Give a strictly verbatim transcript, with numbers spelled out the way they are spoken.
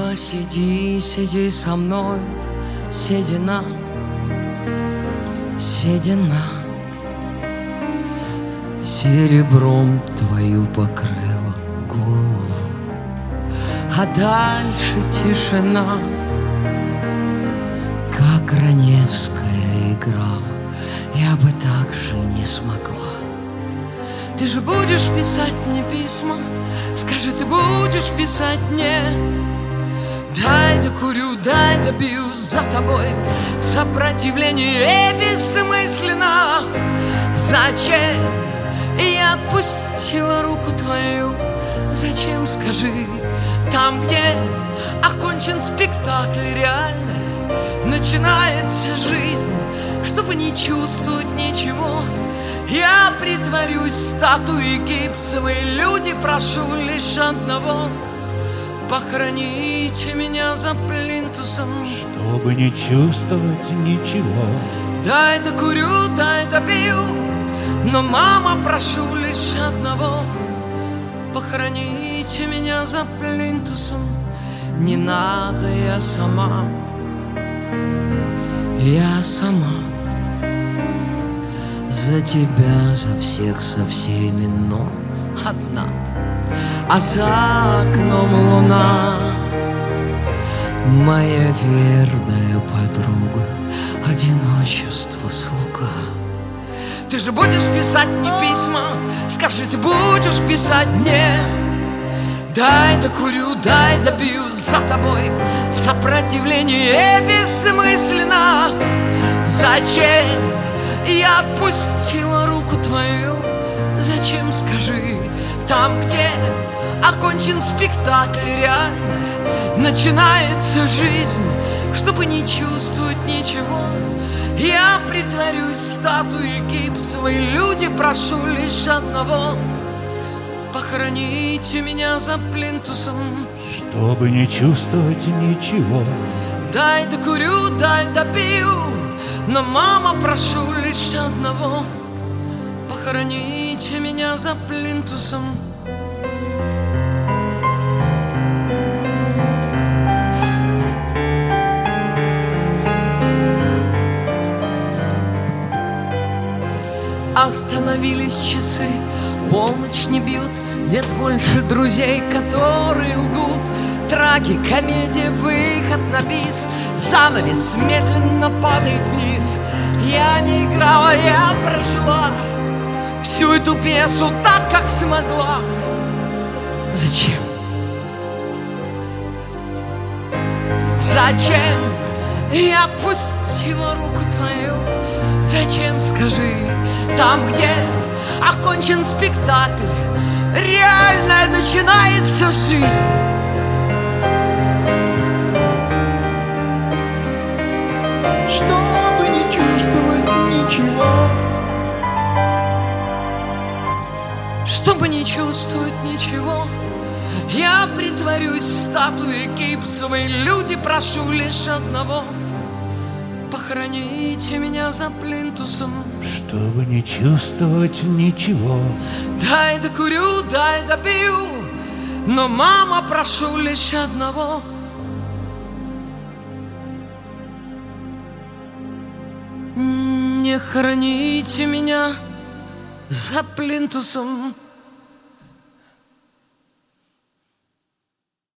Посиди, сиди со мной, седина, седина, серебром твою покрыла голову, а дальше тишина, как Раневская играла, я бы так же не смогла. Ты же будешь писать мне письма, скажи, ты будешь писать мне. Дай докурю, дай добью за тобой, сопротивление бессмысленно. Зачем я отпустила руку твою? Зачем, скажи, там, где окончен спектакль реально, начинается жизнь, чтобы не чувствовать ничего. Я притворюсь статуей гипсовой, люди, прошу лишь одного: похороните меня за плинтусом, чтобы не чувствовать ничего. Дай докурю, дай допью, но, мама, прошу лишь одного: похороните меня за плинтусом. Не надо, я сама, я сама. За тебя, за всех, со всеми, но одна. А за окном луна, моя верная подруга, одиночество слуга. Ты же будешь писать мне письма, скажи, ты будешь писать мне. Дай докурю, дай добью за тобой, сопротивление бессмысленно. Зачем я отпустила руку твою? Зачем, скажи, там, где окончен спектакль реально, начинается жизнь, чтобы не чувствовать ничего. Я притворюсь статуей гипсовой, люди, прошу лишь одного: похороните меня за плинтусом, чтобы не чувствовать ничего. Дай докурю, дай допью, но, мама, прошу лишь одного: похороните меня за плинтусом. Остановились часы, полночь не бьют, нет больше друзей, которые лгут. Трагикомедия, выход на бис, занавес медленно падает вниз. Я не играла, я прожила всю эту пьесу так, как смогла. Зачем? Зачем я отпустила руку твою? Зачем, скажи, там, где окончен спектакль, реально начинается жизнь. Чтобы не чувствовать ничего. Чтобы не чувствовать ничего, я притворюсь статуей гипсовой, люди, прошу лишь одного: похороните меня за плинтусом, чтобы не чувствовать ничего. Дай докурю, дай допью, но, мама, прошу лишь одного: не хороните меня за плинтусом.